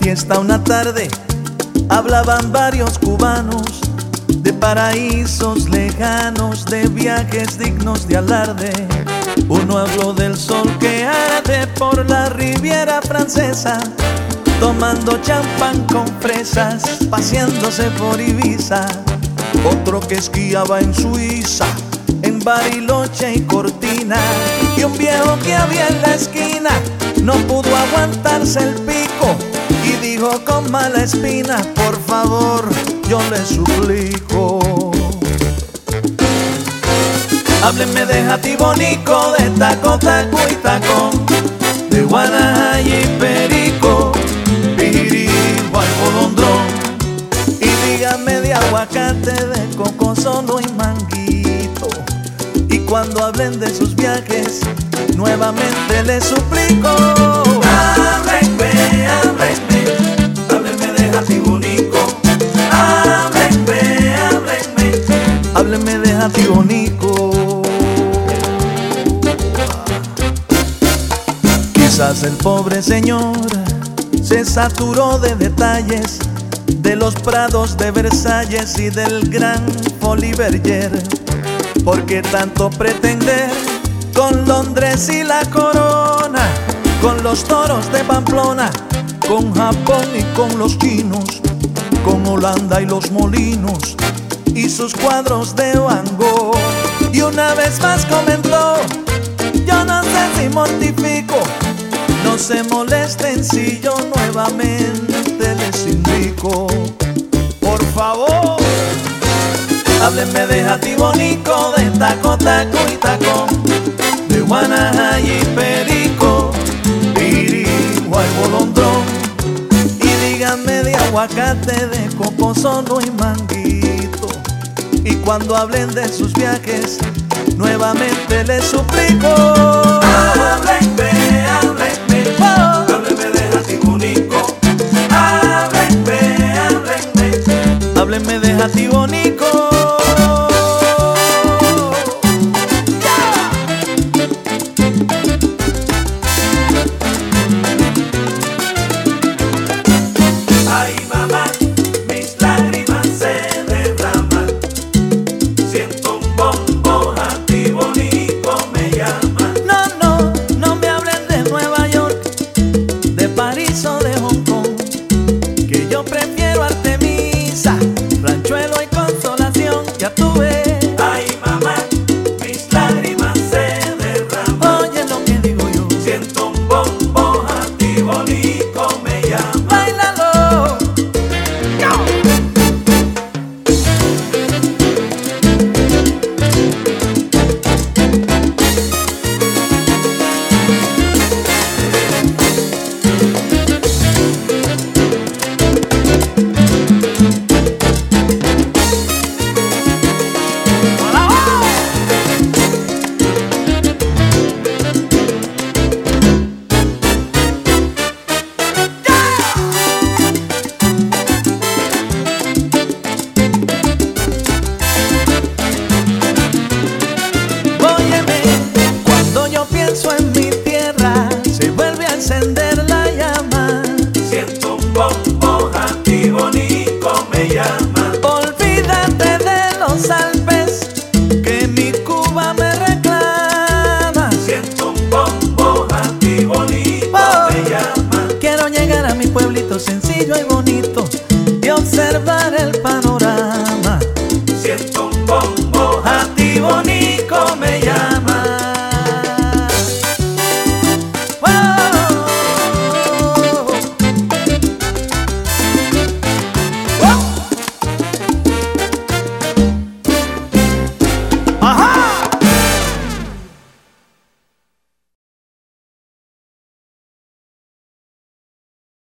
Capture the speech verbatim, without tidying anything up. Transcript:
fiesta una tarde hablaban varios cubanos de paraísos lejanos, de viajes dignos de alarde. Uno habló del sol que arde por la Riviera Francesa, tomando champán con fresas, paseándose por Ibiza. Otro que esquiaba en Suiza, en Bariloche y Cortina. Y un viejo que había en la esquina no pudo aguantarse el pico y dijo con mala espina: por favor, yo le suplico, hábleme de Jatibonico, de taco, taco y tacón, de Guanaja y Perico, Pijirijo al Bolondrón. Y dígame de aguacate, de coco solo y manguito. Y cuando hablen de sus viajes, nuevamente les suplico: háblenme, háblenme, háblenme de Jatibonico. Háblenme, háblenme, háblenme de Jatibonico. Quizás el pobre señor se saturó de detalles, de los prados de Versalles y del gran Folies Bergère. Porque tanto pretender con Londres y la corona, con los toros de Pamplona, con Japón y con los chinos, con Holanda y los molinos y sus cuadros de Van Gogh. Y una vez más comentó: yo no sé si mortifico, no se molesten si yo nuevamente les indico. Por favor, háblenme de Jatibonico, de taco, taco y tacón, de Guanaja y Perico, Pirijo al Bolondrón. Y díganme de aguacate, de coco solo y manguito. Y cuando hablen de sus viajes, nuevamente les suplico: háblenme, háblenme, oh, háblenme de Jatibonico. Háblenme, háblenme, háblenme de Jatibonico.